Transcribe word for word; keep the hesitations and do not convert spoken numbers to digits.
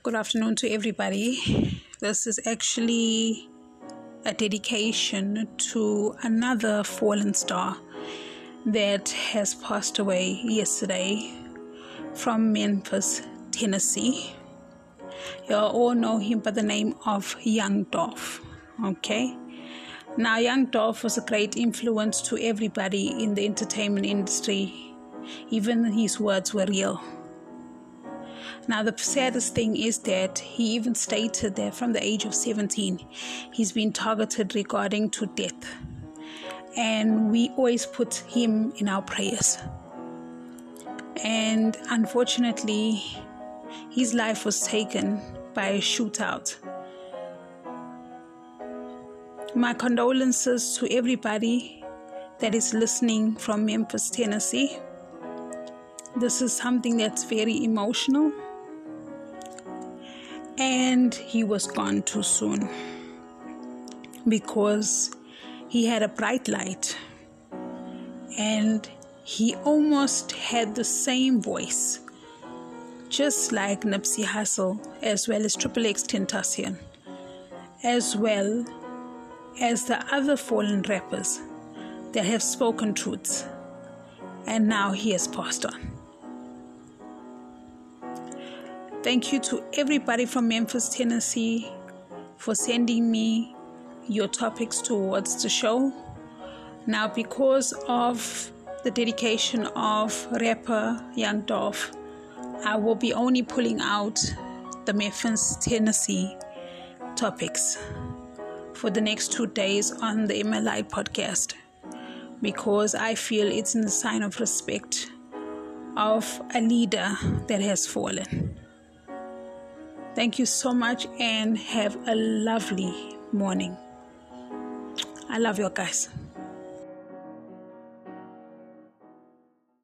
Good afternoon to everybody. This is actually a dedication to another fallen star that has passed away yesterday from Memphis, Tennessee. You all know him by the name of Young Dolph. Okay? Now, Young Dolph was a great influence to everybody in the entertainment industry. Even his words were real. Now, the saddest thing is that he even stated that from the age of seventeen, he's been targeted regarding to death. And we always put him in our prayers. And unfortunately, his life was taken by a shootout. My condolences to everybody that is listening from Memphis, Tennessee. This is something that's very emotional. And he was gone too soon because he had a bright light and he almost had the same voice, just like Nipsey Hussle, as well as Triple X Tentacion, as well as the other fallen rappers that have spoken truths, and now he has passed on. Thank you to everybody from Memphis, Tennessee for sending me your topics towards the show. Now, because of the dedication of rapper Young Dolph, I will be only pulling out the Memphis, Tennessee topics for the next two days on the M L I podcast, because I feel it's in the sign of respect of a leader that has fallen. Thank you so much and have a lovely morning. I love you guys.